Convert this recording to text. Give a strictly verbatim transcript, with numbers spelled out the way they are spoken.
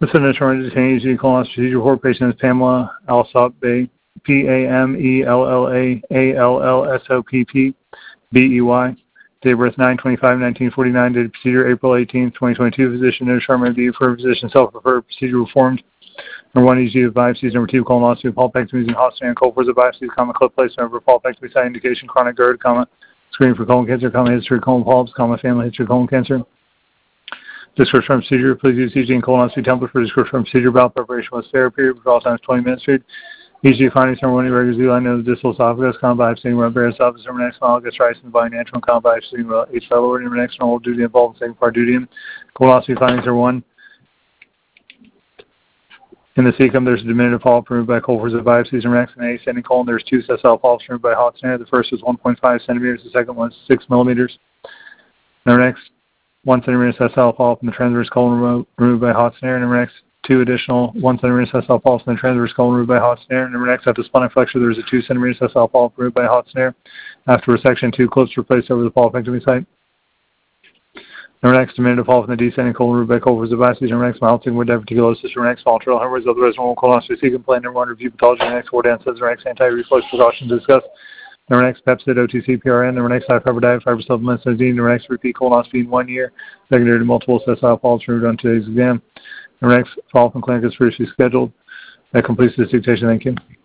The Senate Attorney Detainees colonoscopy procedure report. Patient is Pamela Alsop Bay, P A M E L L A A L L S O P P B E Y. Date of birth nine twenty-five nineteen forty-nine. Date of procedure April eighteenth twenty twenty-two. Physician no determined to be for physician self-referred. Procedure performed. Number one, E G of biopsies. Number two, colonoscopy, polypectomy using hot and cold for the biopsies, comma, clip placement over polypectomy site indication, chronic GERD, comma, screening for colon cancer, comma, history of colon polyps, comma, family history of colon cancer. Description of procedure. Please use E G and colonoscopy template for description of procedure. Bowel preparation was therapy. Period. For all times twenty minutes. Period. E G findings. Number one, irregular Z-line of the distal esophagus, comma, biopsy, rub bare esophagus, number next, small gastritis, and body natural, comma, biopsy, H. pylori, number next, normal duty involved, second part duty. Colonoscopy findings are one. In the cecum, there's a diminutive polyp removed by cold of biopsies, and next, in the ascending colon, there's two sessile polyps removed by hot snare. The first was one point five centimeters, the second was six millimeters. Number next, one centimeter sessile polyp in the transverse colon removed by hot snare. Number next, two additional one centimeter sessile polyps in the transverse colon removed by hot snare. Number next, after splenic flexure, there was a two centimeter sessile polyp removed by hot snare. After resection, two clips were placed over the polypectomy site. Number next, diminutive polyp in the descending colon removed by cold of biopsies. Number next, mild sigmoid diverticulosis. Number next, volatile hemorrhoids, otherwise normal colonoscopy cecum plan. Number one, review pathology. Number next, four dance says. Number next, anti-reflux precautions discussed. Number next, Pepsid, O T C, P R N. Number next, high fiber diet, fiber supplements, Zine. Number next, repeat colonoscopy in one year. Secondary to multiple sessile polyps removed on today's exam. Number next, follow-up and clinic is previously scheduled. That completes this dictation. Thank you.